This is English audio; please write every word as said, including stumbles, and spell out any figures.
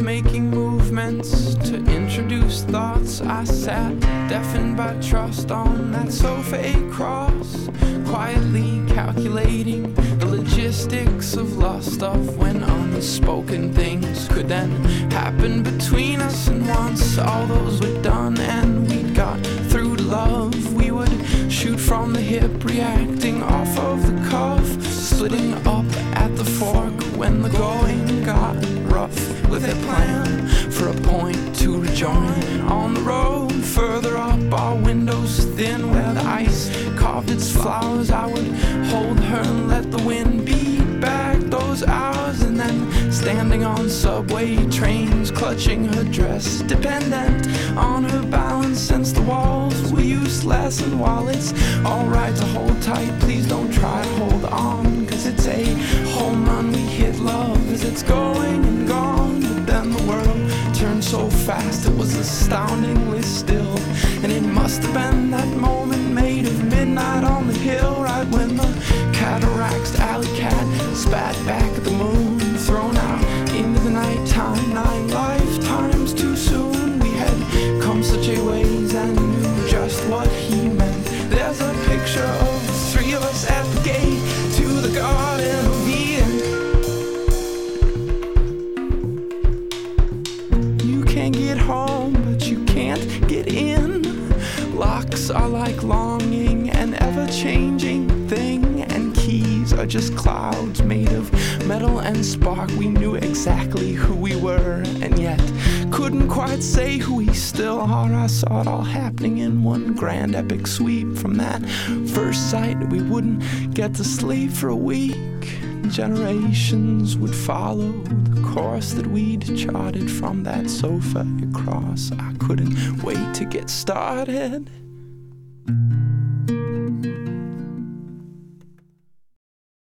making movements to introduce thoughts. I sat, deafened by trust, on that sofa across, quietly calculating the logistics of lost of when unspoken things could then happen between us. And once all those were done and we got through to love, we would shoot from the hip, reacting off of the cuff, splitting up at the fork when the going got rough, with a plan for a point to rejoin on the road further up. Our windows thin where the ice carved its flowers. I would hold her and let the wind beat back those hours, and then standing on subway trains, clutching her dress, dependent on her balance since the walls were useless. And while it's alright to hold tight, please don't try to hold on, cause it's a home run. We hit love as it's going and gone, but then the world turned so fast it was astoundingly still. And it must have been that moment made of midnight on the hill, right when the cataracts alley cat spat back at the moon, thrown out into the nighttime. Nine lifetimes too soon we had come such a ways and knew just what he meant. There's a picture of the three of us at the gate to the Garden of Eden. You can't get home, but you can't get in. Locks are like longing, an ever-changing thing, and keys are just clouds made of metal and spark. We knew exactly who we were, and yet couldn't quite say who we still are. I saw it all happening in one grand epic sweep. From that first sight, we wouldn't get to sleep for a week. Generations would follow the course that we'd charted from that sofa across. I couldn't wait to get started.